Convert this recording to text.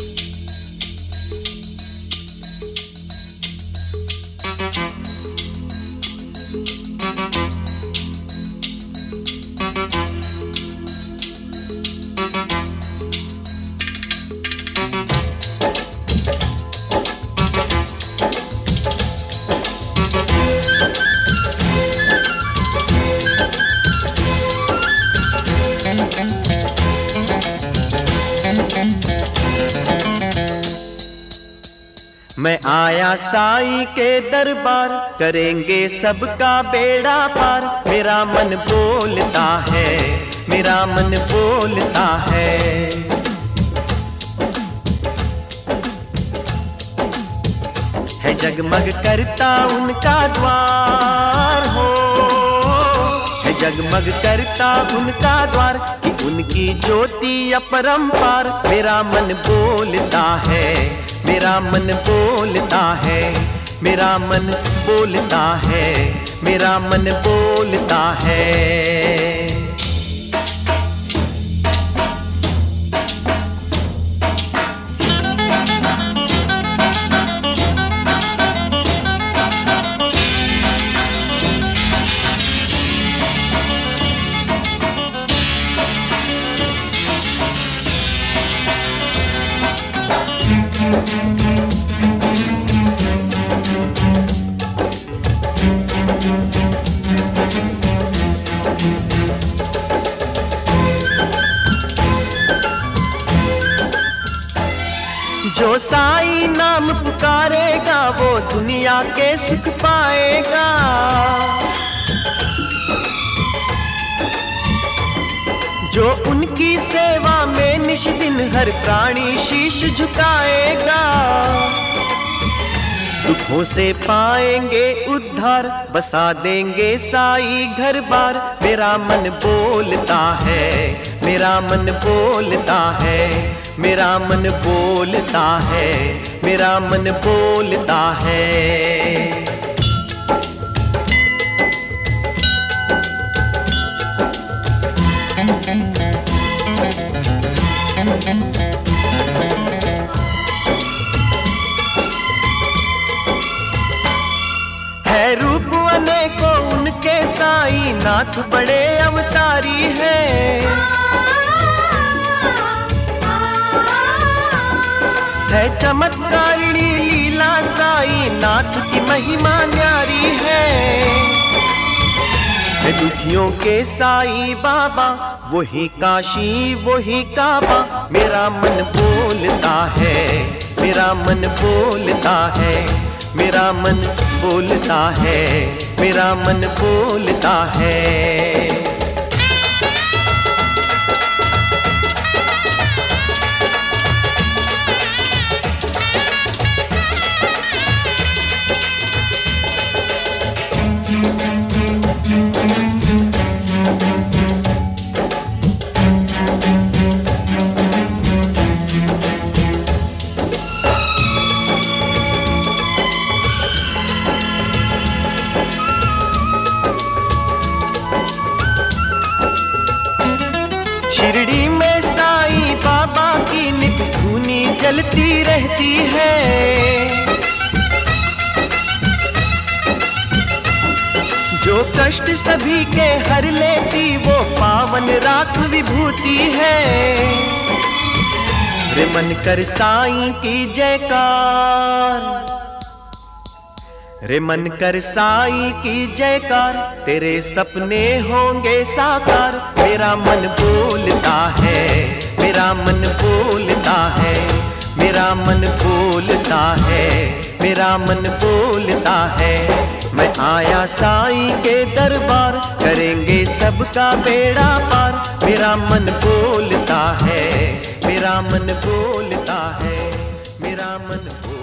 मैं आया साईं के दरबार, करेंगे सबका बेड़ा पार। मेरा मन बोलता है, मेरा मन बोलता है। है जगमग करता उनका द्वार हो, है जगमग करता उनका द्वार कि उनकी ज्योति अपरंपार। मेरा मन बोलता है, मेरा मन बोलता है, मेरा मन बोलता है, मेरा मन बोलता है। जो साईं नाम पुकारेगा वो दुनिया के सुख पाएगा। जो उनकी सेवा में निश दिन हर प्राणी शीश झुकाएगा। दुखों से पाएंगे उद्धार, बसा देंगे साईं घर बार। मेरा मन बोलता है, मेरा मन बोलता है, मेरा मन बोलता है, मेरा मन बोलता है। है रूप अनेकों उनके साईं नाथ बड़े अवतारी है। है चमत्कारिणी लीला साईं नाथ की महिमा न्यारी है। दुखियों के साईं बाबा वही काशी वही काबा। मेरा मन बोलता है, मेरा मन बोलता है, मेरा मन बोलता है, मेरा मन बोलता है। शिरडी में साईं बाबा की नित धूनी जलती रहती है। जो कष्ट सभी के हर लेती वो पावन राख विभूति है। रे मन कर साईं की जयकार, रे मन कर साईं की जयकार। तेरे सपने होंगे साकार। मेरा मन बोलता है, मेरा मन बोलता है, मेरा मन बोलता है, मेरा मन बोलता है। मैं आया साईं के दरबार, करेंगे सबका बेड़ा पार। मेरा मन बोलता है, मेरा मन बोलता है, मेरा मन बोलता है।